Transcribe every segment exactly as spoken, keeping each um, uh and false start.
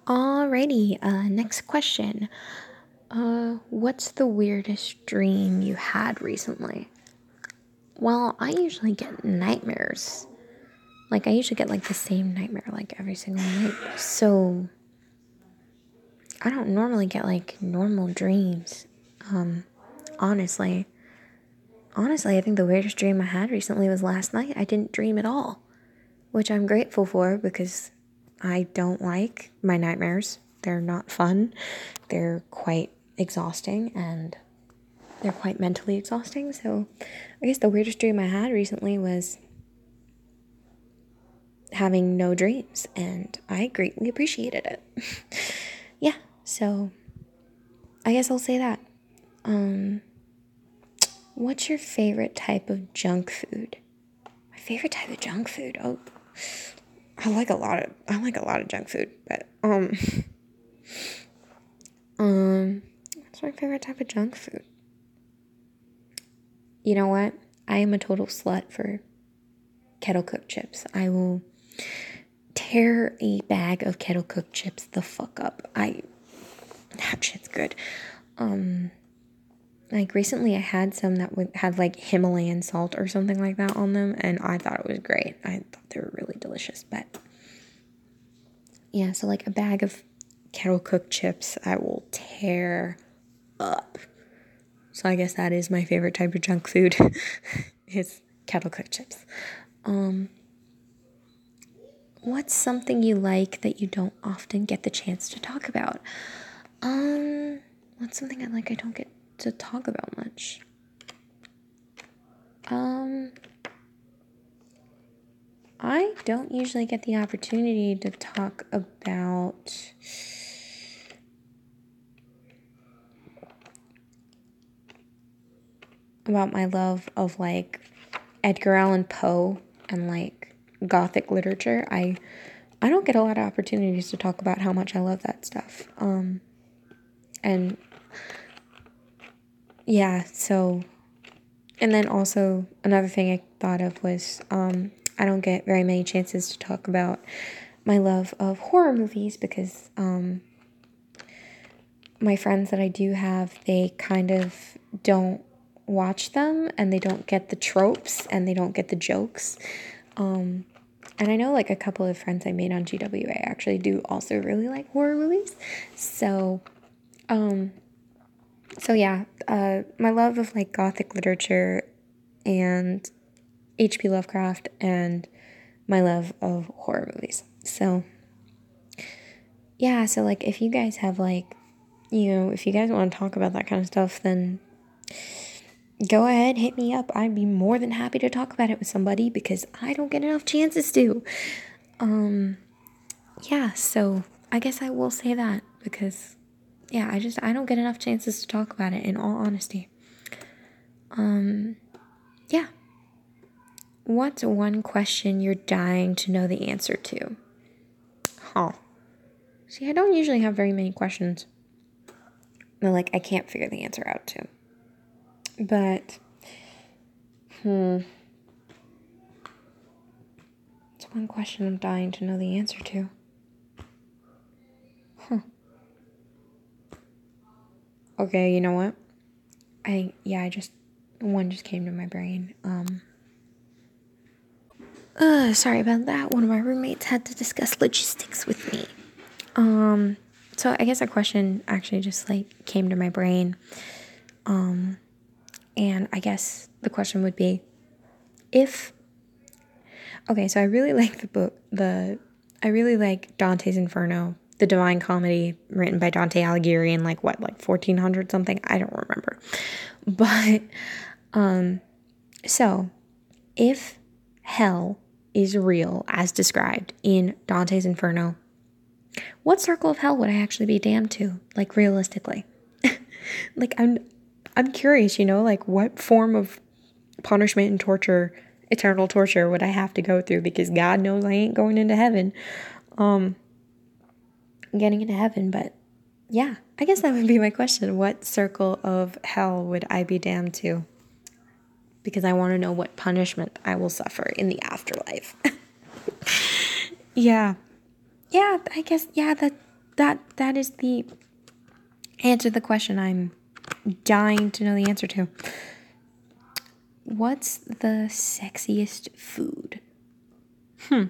Alrighty, uh, next question. Uh, what's the weirdest dream you had recently? Well, I usually get nightmares. Like, I usually get, like, the same nightmare, like, every single night. So, I don't normally get, like, normal dreams. Um, honestly. Honestly, I think the weirdest dream I had recently was last night. I didn't dream at all, which I'm grateful for because I don't like my nightmares. They're not fun. They're quite exhausting and they're quite mentally exhausting. So I guess the weirdest dream I had recently was having no dreams, and I greatly appreciated it. Yeah, so I guess I'll say that. Um, what's your favorite type of junk food? My favorite type of junk food? Oh, I like a lot of I like a lot of junk food, but um, um, what's my favorite type of junk food? You know what? I am a total slut for kettle cooked chips. I will tear a bag of kettle cooked chips the fuck up. I that shit's good. Um, like recently I had some that would had like Himalayan salt or something like that on them, and I thought it was great. I thought they were really delicious. But yeah, so like a bag of kettle cooked chips, I will tear up. So I guess that is my favorite type of junk food. Is kettle cooked chips. Um, what's something you like that you don't often get the chance to talk about? Um, what's something I like I don't get to talk about much? Um, I don't usually get the opportunity to talk about about my love of like Edgar Allan Poe and like Gothic literature. I I don't get a lot of opportunities to talk about how much I love that stuff. Um, and yeah, so and then also another thing I thought of was um, I don't get very many chances to talk about my love of horror movies because um, my friends that I do have, they kind of don't watch them and they don't get the tropes and they don't get the jokes. Um, and I know like a couple of friends I made on G W A actually do also really like horror movies. So, um, so yeah, uh, my love of like Gothic literature and H P Lovecraft and my love of horror movies. So, yeah, so like if you guys have like, you know, if you guys want to talk about that kind of stuff, then go ahead, hit me up. I'd be more than happy to talk about it with somebody because I don't get enough chances to. Um, yeah, so I guess I will say that because, yeah, I just, I don't get enough chances to talk about it in all honesty. Um, yeah. What's one question you're dying to know the answer to? Huh. See, I don't usually have very many questions that, like, I can't figure the answer out to. But, hmm. It's one question I'm dying to know the answer to. Huh. Okay, you know what? I, yeah, I just, one just came to my brain. Um, uh, sorry about that. One of my roommates had to discuss logistics with me. Um, so I guess a question actually just, like, came to my brain. Um, and I guess the question would be, if, okay, so I really like the book, the, I really like Dante's Inferno, the Divine Comedy written by Dante Alighieri in like what, like fourteen hundred something? I don't remember. But, um, so if hell is real as described in Dante's Inferno, what circle of hell would I actually be damned to? Like realistically, like I'm, I'm curious, you know, like what form of punishment and torture, eternal torture would I have to go through because God knows I ain't going into heaven. Um, getting into heaven, but yeah, I guess that would be my question. What circle of hell would I be damned to? Because I want to know what punishment I will suffer in the afterlife. Yeah. Yeah, I guess, yeah, that, that that is the answer to the question I'm dying to know the answer to. What's the sexiest food? Hmm.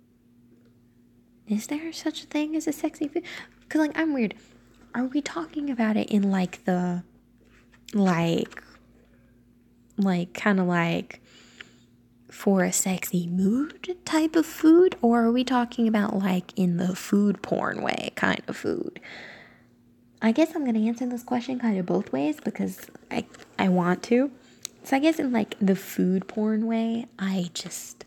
Is there such a thing as a sexy food? Because, like, I'm weird. Are we talking about it in, like, the, like, like, kind of like for a sexy mood type of food? Or are we talking about, like, in the food porn way kind of food? I guess I'm going to answer this question kind of both ways because I, I want to. So I guess in, like, the food porn way, I just...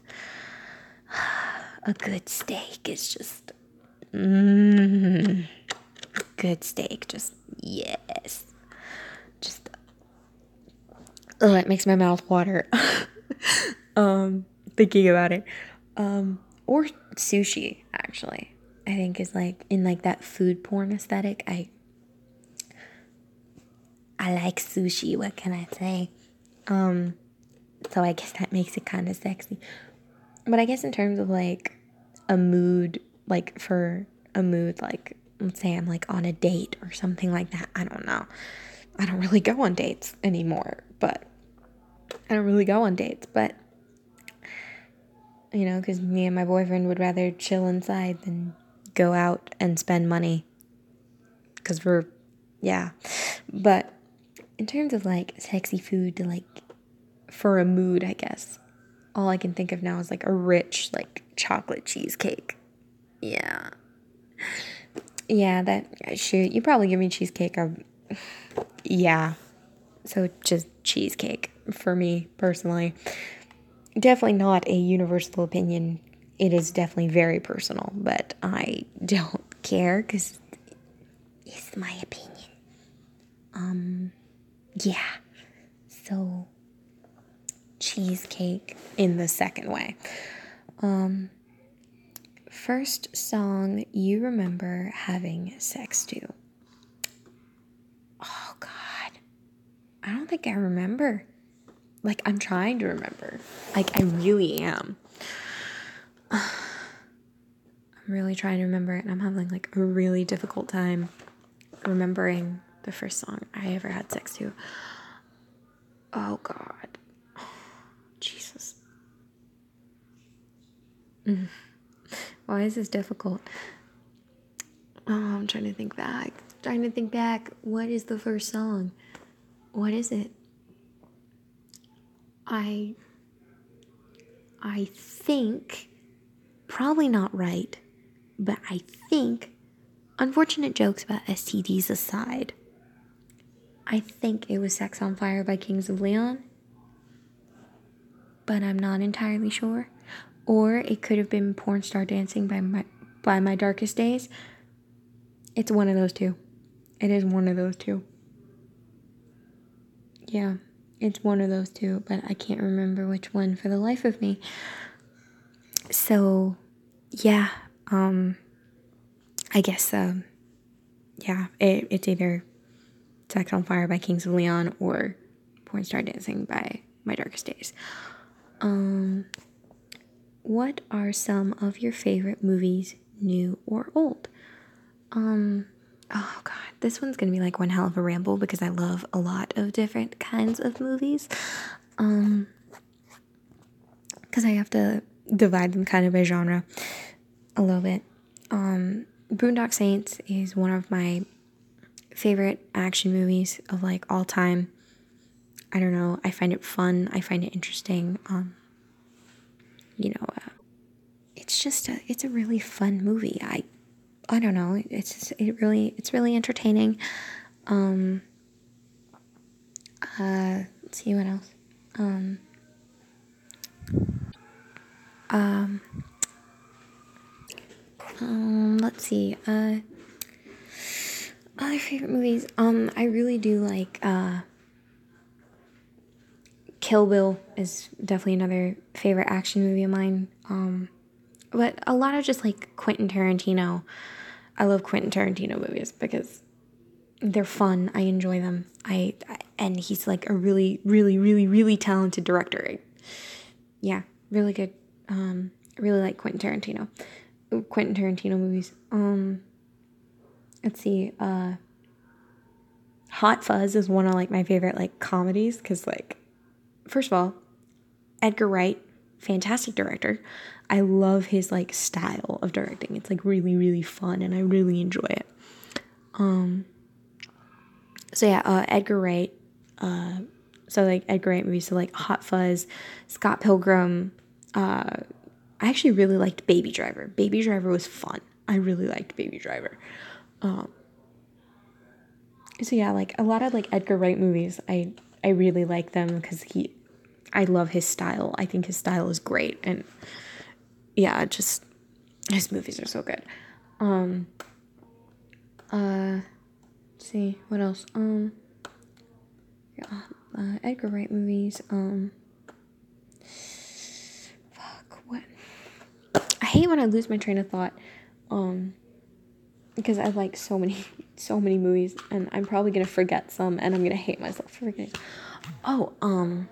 A good steak is just... Mmm... Good steak, just... Yes. Just... Oh, it makes my mouth water. um, thinking about it. Um, or sushi, actually. I think is, like, in, like, that food porn aesthetic. I... I like sushi, what can I say? Um, so I guess that makes it kind of sexy. But I guess in terms of, like, a mood, like, for a mood, like, let's say I'm, like, on a date or something like that. I don't know. I don't really go on dates anymore, but I don't really go on dates, but, you know, because me and my boyfriend would rather chill inside than go out and spend money. Because we're, yeah. But in terms of, like, sexy food to, like, for a mood, I guess, all I can think of now is, like, a rich, like, chocolate cheesecake. Yeah. Yeah, that, shoot, you probably give me cheesecake. Of, yeah. So just cheesecake for me, personally. Definitely not a universal opinion. It is definitely very personal, but I don't care because it's my opinion. Um, yeah. So, cheesecake in the second way. Um, first song you remember having sex to? Oh, God. I don't think I remember. Like, I'm trying to remember. Like, I really am. I'm really trying to remember it, and I'm having, like, a really difficult time remembering the first song I ever had sex to. Oh, God. Jesus. Mm. Why is this difficult? Oh, I'm trying to think back. Trying to think back. What is the first song? What is it? I... I think... Probably not right. But I think... Unfortunate jokes about S T Ds aside, I think it was Sex on Fire by Kings of Leon. But I'm not entirely sure. Or it could have been Porn Star Dancing by my, by My Darkest Days. It's one of those two. It is one of those two. Yeah, it's one of those two, but I can't remember which one for the life of me. So, yeah, um, I guess, um, yeah, it, it's either Sex on Fire by Kings of Leon or Porn Star Dancing by My Darkest Days. Um, what are some of your favorite movies, new or old? Um, oh God, this one's gonna be like one hell of a ramble because I love a lot of different kinds of movies. Um, because I have to divide them kind of by genre a little bit. Um, Boondock Saints is one of my favorite action movies of like all time. I don't know. I find it fun. I find it interesting. Um, you know, uh, it's just a, it's a really fun movie. I, I don't know. It's it really it's really entertaining. Um, uh, let's see what else. Um, um, um, let's see. Uh, other favorite movies. Um, I really do like uh. Kill Bill is definitely another favorite action movie of mine. Um, but a lot of just like Quentin Tarantino. I love Quentin Tarantino movies because they're fun. I enjoy them. I, I and he's like a really, really, really, really talented director. Yeah, really good. Um, really like Quentin Tarantino. Quentin Tarantino movies. Um, let's see, uh, Hot Fuzz is one of like my favorite like comedies because like, first of all, Edgar Wright, fantastic director. I love his like style of directing. It's like really, really fun and I really enjoy it. Um, so yeah, uh, Edgar Wright, uh, so like Edgar Wright movies, so like Hot Fuzz, Scott Pilgrim, uh, I actually really liked Baby Driver. Baby Driver was fun. I really liked Baby Driver. Um, so yeah, like a lot of like Edgar Wright movies, I I really like them because he, I love his style. I think his style is great, and yeah, just his movies are so good. Um, uh, let's see what else. Um, yeah, uh, Edgar Wright movies. Um, fuck what. I hate when I lose my train of thought. Um, because I like so many, so many movies, and I'm probably gonna forget some, and I'm gonna hate myself for forgetting. Oh, um,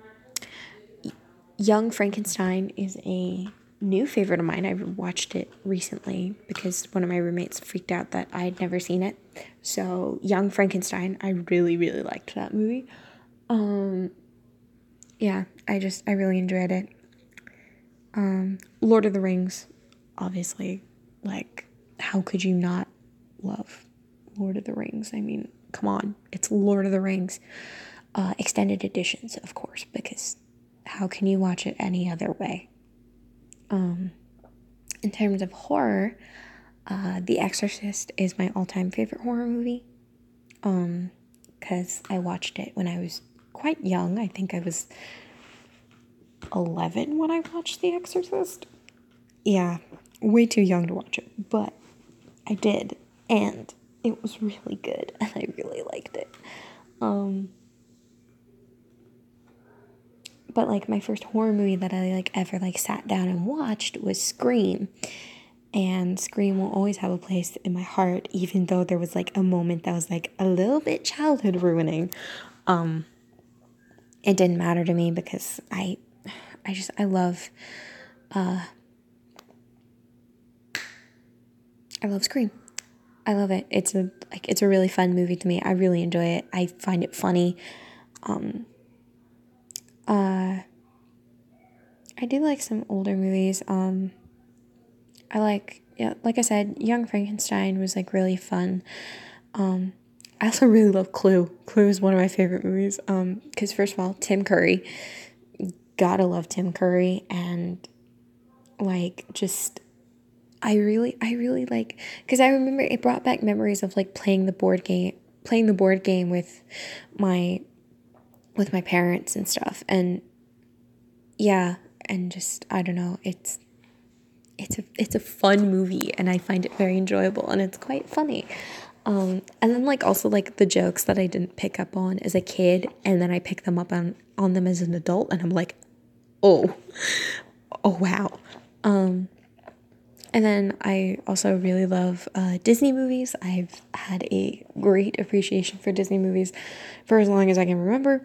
Young Frankenstein is a new favorite of mine. I watched it recently because one of my roommates freaked out that I had never seen it. So, Young Frankenstein, I really, really liked that movie. Um, yeah, I just, I really enjoyed it. Um, Lord of the Rings, obviously, like, how could you not love Lord of the Rings? I mean, come on, it's Lord of the Rings. Uh, extended editions, of course, because how can you watch it any other way? Um, in terms of horror, uh, The Exorcist is my all-time favorite horror movie. Um, because I watched it when I was quite young. I think I was eleven when I watched The Exorcist. Yeah, way too young to watch it, but I did, and it was really good, and I really liked it. Um, but like my first horror movie that I like ever like sat down and watched was Scream, and Scream will always have a place in my heart, even though there was like a moment that was like a little bit childhood ruining. Um, it didn't matter to me because I, I just I love, uh, I love Scream. I love it. It's a like it's a really fun movie to me. I really enjoy it. I find it funny. Um, uh, I do like some older movies. Um, I like yeah, like I said, Young Frankenstein was like really fun. Um, I also really love Clue. Clue is one of my favorite movies. Um, because first of all, Tim Curry, gotta love Tim Curry, and like just I really, I really like, because I remember it brought back memories of like playing the board game, playing the board game with my, with my parents and stuff. And yeah, and just, I don't know, it's, it's a, it's a fun movie and I find it very enjoyable and it's quite funny. Um, and then like also like the jokes that I didn't pick up on as a kid and then I pick them up on, on them as an adult and I'm like, oh, oh wow. Um, And then I also really love uh, Disney movies. I've had a great appreciation for Disney movies for as long as I can remember.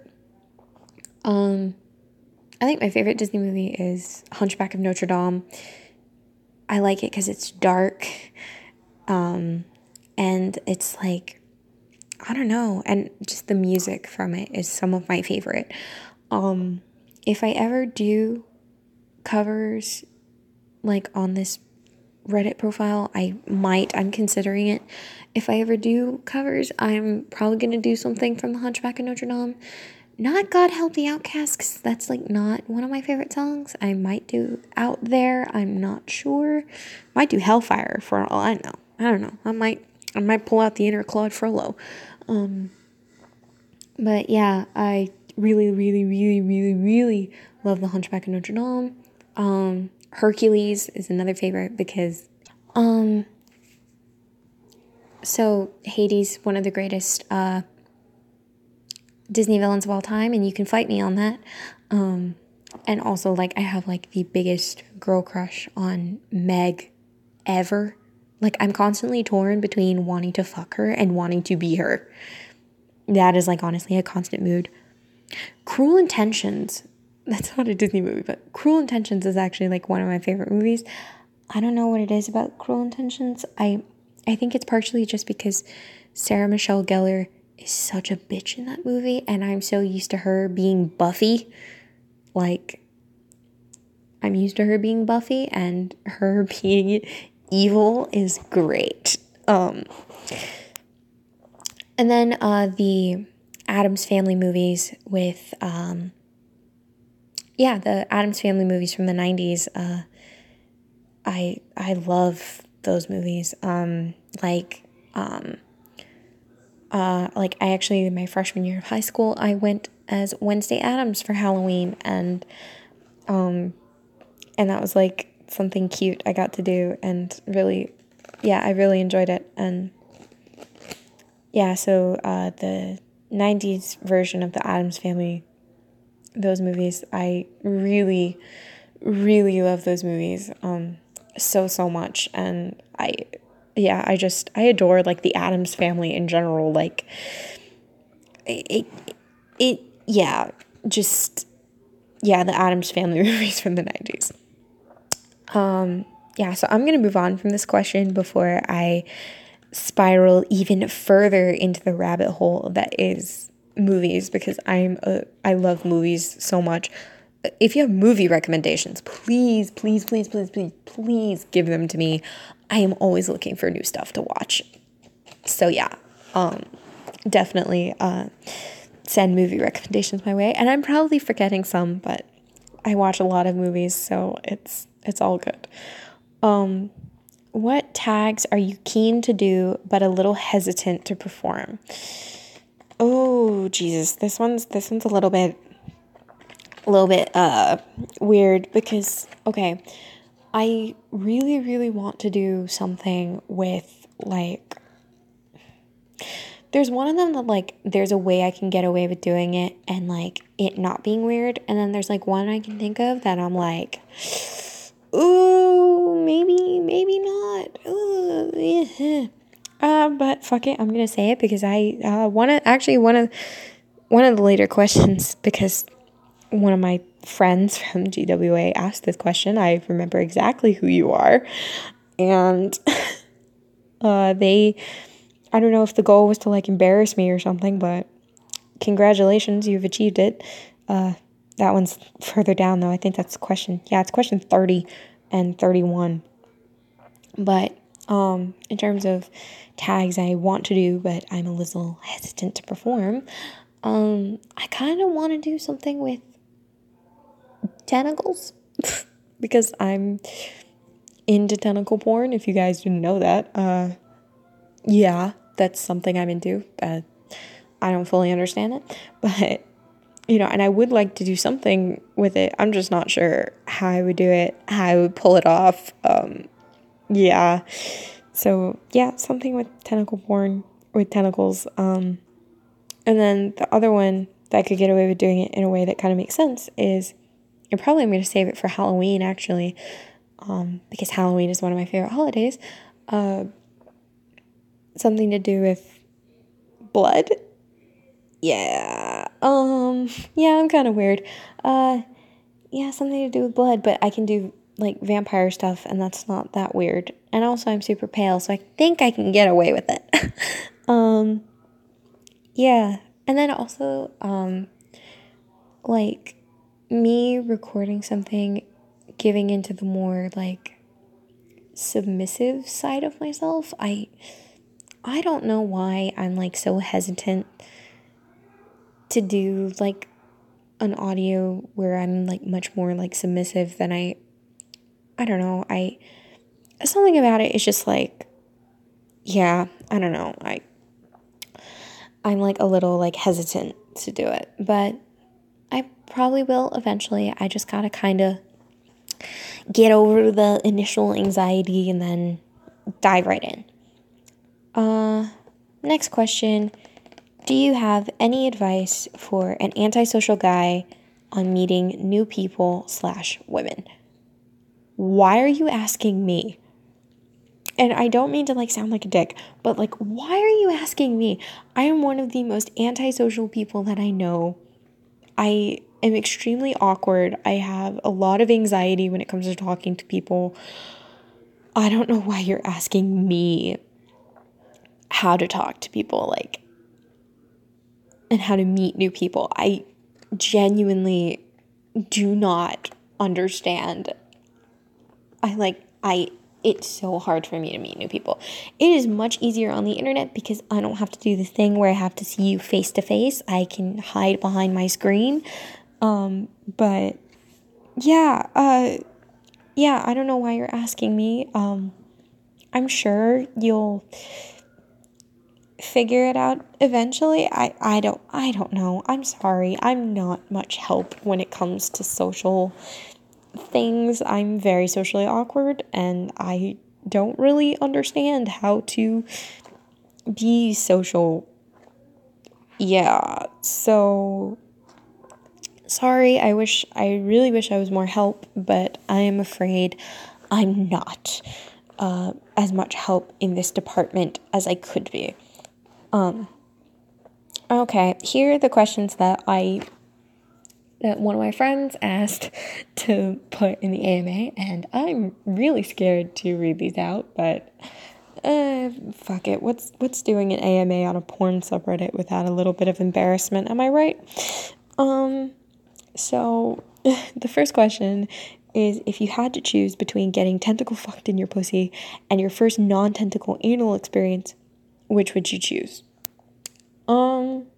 Um, I think my favorite Disney movie is Hunchback of Notre Dame. I like it because it's dark, um, and it's like, I don't know, and just the music from it is some of my favorite. Um, if I ever do covers like on this Reddit profile, I might, I'm considering it. If I ever do covers, I'm probably going to do something from the Hunchback of Notre Dame. Not God Help the Outcast, because that's like not one of my favorite songs. I might do Out There, I'm not sure. Might do Hellfire for all I know. I don't know. I might, I might pull out the inner Claude Frollo. Um, but yeah, I really, really, really, really, really love the Hunchback of Notre Dame. Um, Hercules is another favorite because, um, so Hades, one of the greatest, uh, Disney villains of all time, and you can fight me on that. Um, and also, like, I have, like, the biggest girl crush on Meg ever. Like, I'm constantly torn between wanting to fuck her and wanting to be her. That is, like, honestly a constant mood. Cruel Intentions, that's not a Disney movie, but Cruel Intentions is actually, like, one of my favorite movies. I don't know what it is about Cruel Intentions. I I think it's partially just because Sarah Michelle Gellar is such a bitch in that movie, and I'm so used to her being Buffy. Like, I'm used to her being Buffy, and her being evil is great. Um, and then uh, the Addams Family movies with, um, yeah, the Addams Family movies from the nineties. Uh, I I love those movies. Um, like, um, uh, like I actually, my freshman year of high school, I went as Wednesday Addams for Halloween, and um, and that was like something cute I got to do, and really, yeah, I really enjoyed it. And yeah, so uh, the nineties version of the Addams Family, those movies, I really, really love those movies, um, so, so much. And I, yeah, I just, I adore, like, the Addams Family in general. Like, it, it, it yeah, just, yeah, the Addams Family movies from the nineties. Um, yeah, so I'm going to move on from this question before I spiral even further into the rabbit hole that is movies, because I'm a, I love movies so much. If you have movie recommendations, please, please, please, please, please, please give them to me. I am always looking for new stuff to watch. So yeah, um, definitely uh, send movie recommendations my way. And I'm probably forgetting some, but I watch a lot of movies, so it's it's all good. Um, what tags are you keen to do but a little hesitant to perform? Oh Jesus, this one's this one's a little bit a little bit uh weird, because okay, I really really want to do something with, like, there's one of them that, like, there's a way I can get away with doing it and, like, it not being weird, and then there's, like, one I can think of that I'm like, ooh, maybe, maybe not. Ooh, yeah. Uh, but fuck it, I'm gonna say it because I uh one of actually one of one of the later questions, because one of my friends from G W A asked this question. I remember exactly who you are, and uh, they, I don't know if the goal was to, like, embarrass me or something, but congratulations, you've achieved it. Uh, that one's further down though. I think that's question. Yeah, it's question thirty and thirty-one. But um, in terms of tags I want to do, but I'm a little hesitant to perform, um, I kind of want to do something with tentacles because I'm into tentacle porn. If you guys didn't know that, uh, yeah, that's something I'm into. Uh, I don't fully understand it, but you know, and I would like to do something with it. I'm just not sure how I would do it, how I would pull it off. Um, yeah. So yeah, something with tentacle porn, with tentacles. Um, and then the other one that I could get away with doing it in a way that kind of makes sense is, and probably I'm going to save it for Halloween actually, um, because Halloween is one of my favorite holidays. Uh, something to do with blood. Yeah. Um, yeah, I'm kind of weird. Uh, yeah, something to do with blood, but I can do, like, vampire stuff, and that's not that weird. And also I'm super pale, so I think I can get away with it. um, yeah. And then also, um, like, me recording something, giving into the more, like, submissive side of myself. I, I don't know why I'm, like, so hesitant to do, like, an audio where I'm, like, much more, like, submissive than I, I don't know, I, something about it is just, like, yeah, I don't know, I, I'm, like, a little, like, hesitant to do it, but I probably will eventually. I just gotta kind of get over the initial anxiety and then dive right in. Uh, next question. Do you have any advice for an antisocial guy on meeting new people slash women? Why are you asking me? And I don't mean to, like, sound like a dick, but, like, why are you asking me? I am one of the most antisocial people that I know. I am extremely awkward. I have a lot of anxiety when it comes to talking to people. I don't know why you're asking me. how to talk to people, like, and how to meet new people. I genuinely do not understand. I like, I, it's so hard for me to meet new people. It is much easier on the internet because I don't have to do the thing where I have to see you face to face. I can hide behind my screen. Um, but yeah, uh, yeah, I don't know why you're asking me. Um, I'm sure you'll figure it out eventually. I, I don't, I don't know. I'm sorry. I'm not much help when it comes to social things. I'm very socially awkward and I don't really understand how to be social. Yeah, so sorry. I wish, I really wish I was more help, but I am afraid I'm not uh, as much help in this department as I could be. Um, okay, here are the questions that I that one of my friends asked to put in the A M A, and I'm really scared to read these out, but uh, fuck it. What's what's doing an A M A on a porn subreddit without a little bit of embarrassment? Am I right? Um, so the first question is, if you had to choose between getting tentacle fucked in your pussy and your first non-tentacle anal experience, which would you choose? Um,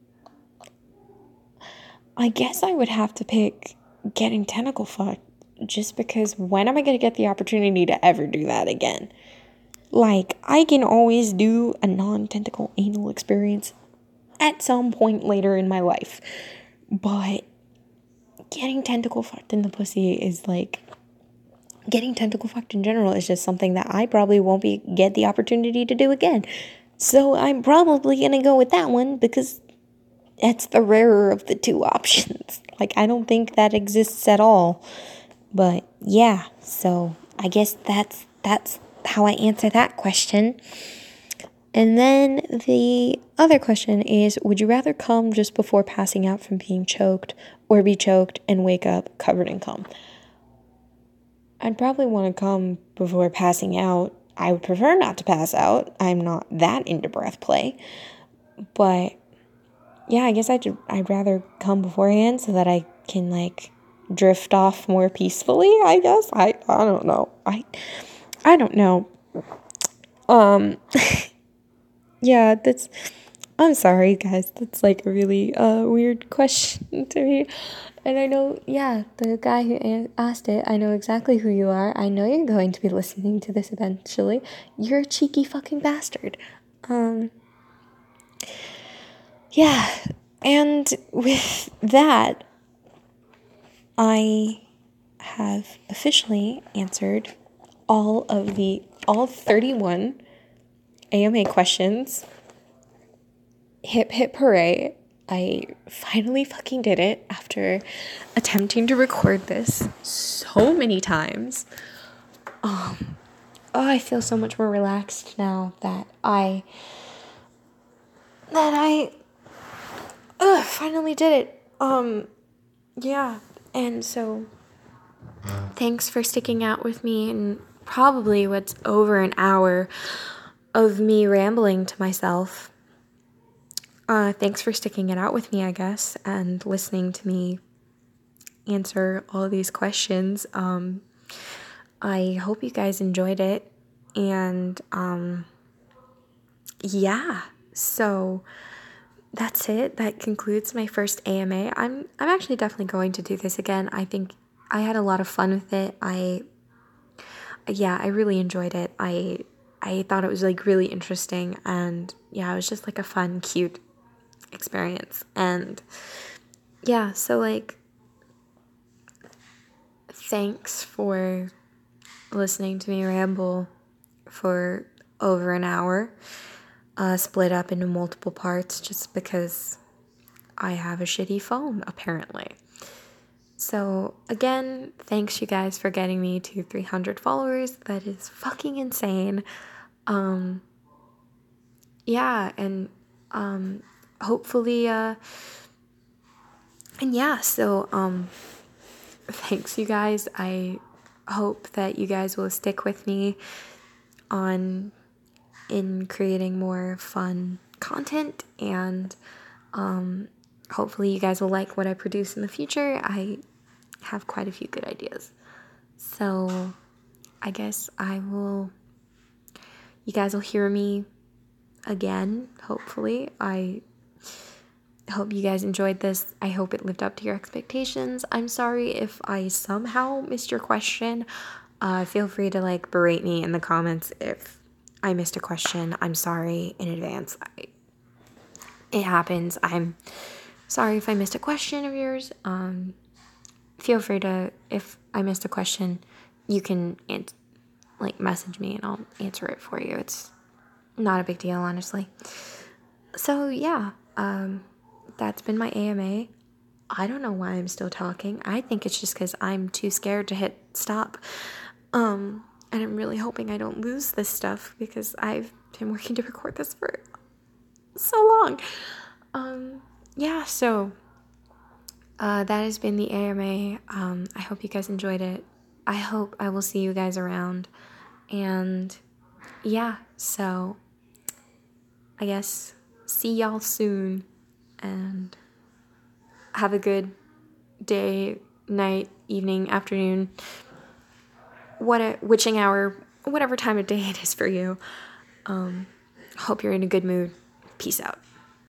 I guess I would have to pick getting tentacle fucked, just because when am I going to get the opportunity to ever do that again? Like, I can always do a non-tentacle anal experience at some point later in my life, but getting tentacle fucked in the pussy is like, getting tentacle fucked in general is just something that I probably won't be get the opportunity to do again. So I'm probably going to go with that one because that's the rarer of the two options. Like, I don't think that exists at all. But yeah, so I guess that's that's how I answer that question. And then the other question is, would you rather come just before passing out from being choked or be choked and wake up covered in cum? I'd probably want to come before passing out. I would prefer not to pass out. I'm not that into breath play. But yeah, I guess I'd, I'd rather come beforehand so that I can, like, drift off more peacefully, I guess. I, I don't know. I, I don't know. Um, yeah, that's, I'm sorry, guys. That's, like, a really uh, weird question to me. And I know, yeah, the guy who asked it, I know exactly who you are. I know you're going to be listening to this eventually. You're a cheeky fucking bastard. Um, yeah, and with that, I have officially answered all of the, all thirty-one A M A questions. Hip hip hooray. I finally fucking did it after attempting to record this so many times. Um, oh, I feel so much more relaxed now that I, that I, uh, finally did it. Um, yeah, and so thanks for sticking out with me and probably what's over an hour of me rambling to myself. Uh, thanks for sticking it out with me, I guess, and listening to me answer all of these questions. Um, I hope you guys enjoyed it, and um, yeah, so that's it. That concludes my first A M A. I'm I'm actually definitely going to do this again. I think I had a lot of fun with it. I yeah, I really enjoyed it. I I thought it was like really interesting, and yeah, it was just like a fun, cute experience. And yeah, so like, thanks for listening to me ramble for over an hour, uh, split up into multiple parts just because I have a shitty phone, apparently. So again, thanks you guys for getting me to three hundred followers. That is fucking insane. Um, yeah, and um, hopefully, uh, and yeah, so um, thanks you guys. I hope that you guys will stick with me on in creating more fun content, and um, hopefully you guys will like what I produce in the future. I have quite a few good ideas. So I guess I will, you guys will hear me again, hopefully. I hope you guys enjoyed this. I hope it lived up to your expectations. I'm sorry if I somehow missed your question. Uh, feel free to like berate me in the comments if I missed a question. I'm sorry in advance. I, it happens. I'm sorry if I missed a question of yours. Um, feel free to, if I missed a question, you can ant- like message me and I'll answer it for you. It's not a big deal, honestly. So yeah, um, that's been my A M A. I don't know why I'm still talking. I think it's just because I'm too scared to hit stop. Um, and I'm really hoping I don't lose this stuff because I've been working to record this for so long. Um, yeah, so uh, that has been the A M A. Um, I hope you guys enjoyed it. I hope I will see you guys around. And yeah, so I guess see y'all soon. And have a good day, night, evening, afternoon, what a, witching hour, whatever time of day it is for you. Um, hope you're in a good mood. Peace out.